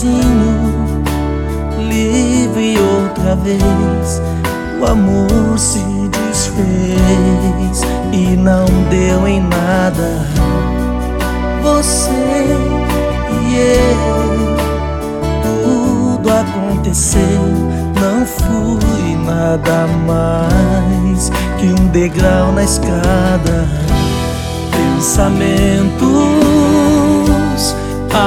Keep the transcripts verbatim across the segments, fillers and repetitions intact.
sozinho, livre outra vez. O amor se desfez e não deu em nada. Você e eu, tudo aconteceu. Não fui nada mais que um degrau na escada. Pensamentos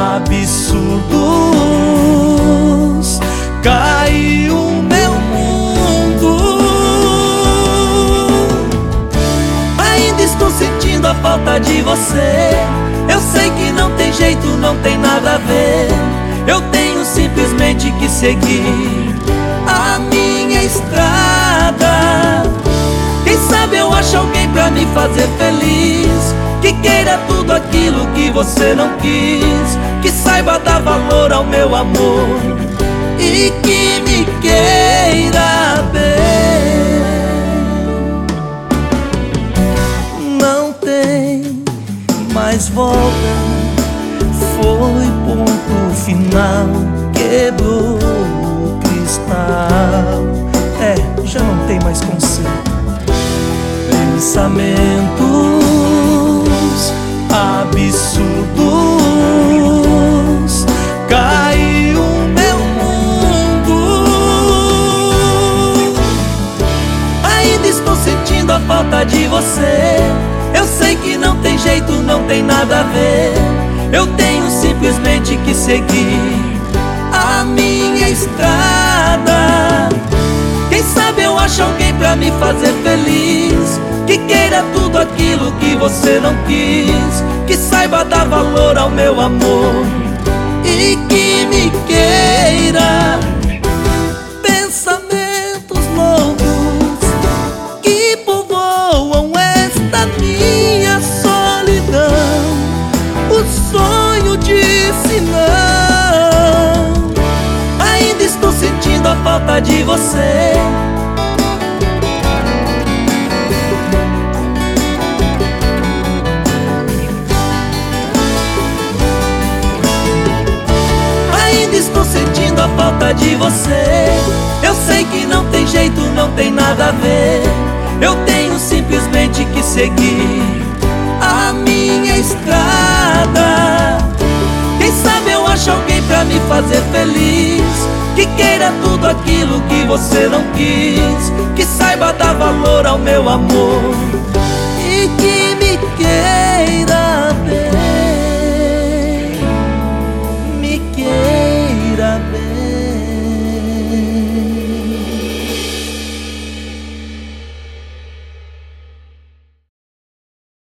absurdos, caiu o meu mundo. Ainda estou sentindo a falta de você. Eu sei que não tem jeito, não tem nada a ver. Eu tenho simplesmente que seguir a minha estrada. Quem sabe eu acho alguém pra me fazer feliz, que queira tudo aquilo que você não quis, que saiba dar valor ao meu amor e que me queira bem. Não tem mais volta, foi ponto final, quebrou o cristal. É, já não tem mais conserto. Pensamentos absurdos, caiu o meu mundo. Ainda estou sentindo a falta de você. Eu sei que não tem jeito, não tem nada a ver. Eu tenho simplesmente que seguir a minha estrada. Quem sabe eu acho alguém pra me fazer feliz, que queira tudo aquilo que você não quis, que saiba dar valor ao meu amor e que me queira. Pensamentos loucos que povoam esta minha solidão. O sonho disse não. Ainda estou sentindo a falta de você. Estou sentindo a falta de você. Eu sei que não tem jeito, não tem nada a ver. Eu tenho simplesmente que seguir a minha estrada. Quem sabe eu acho alguém pra me fazer feliz, que queira tudo aquilo que você não quis, que saiba dar valor ao meu amor e que me queira.